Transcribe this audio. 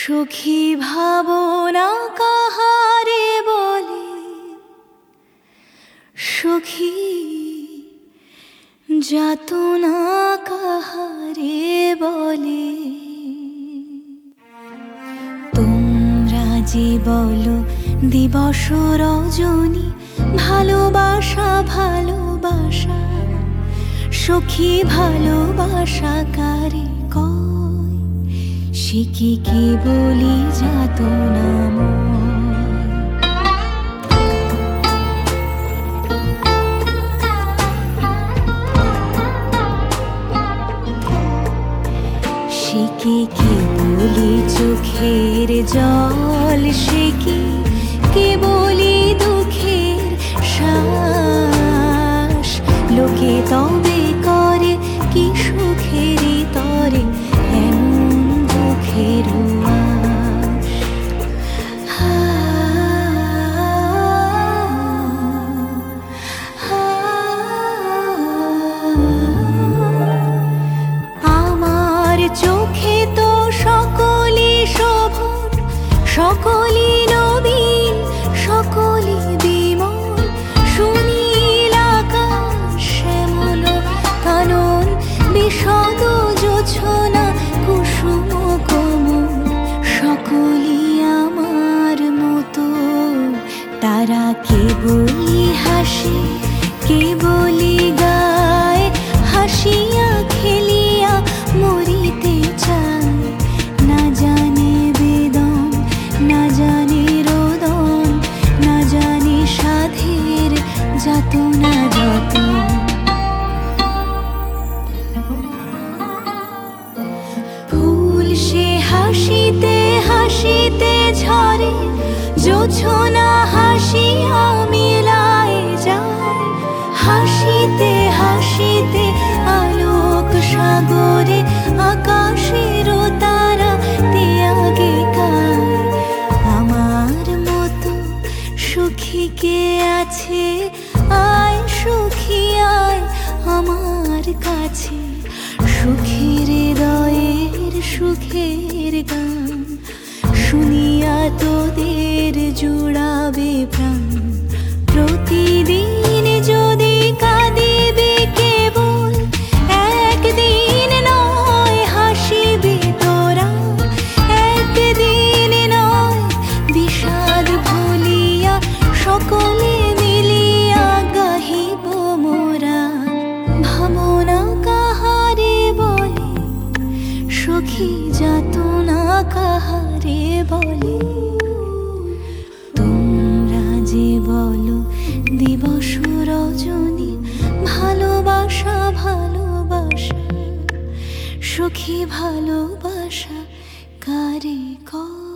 সুখী ভাবনা কাহারে বলে, সুখী যাতনা কাহারে বলে। তোমরা যে বলো দিবস রজনী, ভালোবাসা ভালোবাসা, সখী ভালোবাসা কারে কয়, সে কি বলি যাতনা সে কি বলি চোখের জল, সে কি বলি দুঃখের শ্বাস। লোকে তবে করে কি সুখেরই তরে এমন দুঃখের আমার চোখে তো সকলই শোভন, সকলই নবীন, সকলই বিমল, সুনীল আকাশ শ্যামল কানন, বিশদ জোছনা কুসুম কোমল, সকলই আমার মতো। তারা কেবলই হাসে, কেবলই গায়, হাসিয়া খেলিয়া মরিতে চায়। না জানে বেদন, না জানে রোদন, না জানে সাধের যাতনা যত। ফুল সে হাসিতে হাসিতে ঝরে, জোছনা হাসিয়া মিলায় যায়। হাসিতে হাসিতে আলোক সাগরে, আকাশের তারা ত্যাগে গায়। আমার মতো সুখী কে আছে, আয় সুখী আয় আমার কাছে। সুখীর হৃদয়ের সুখের গান শুনিয়া তোদের জুড়াবে প্রাণ। প্রতিদিন যদি কাঁদিবে কেবল, একদিন নয় হাসিবে তোরা। একদিন নয় বিষাদ ভুলিয়া, সকলে মিলিয়া গাহিব মোরা। ভাবনা কাহারে বলে, সখী যাতনা কাহারে বলে। তোমরা যে বলো দিবস রজনী, ভালোবাসা ভালোবাসা, সখী ভালোবাসা কারে কয়।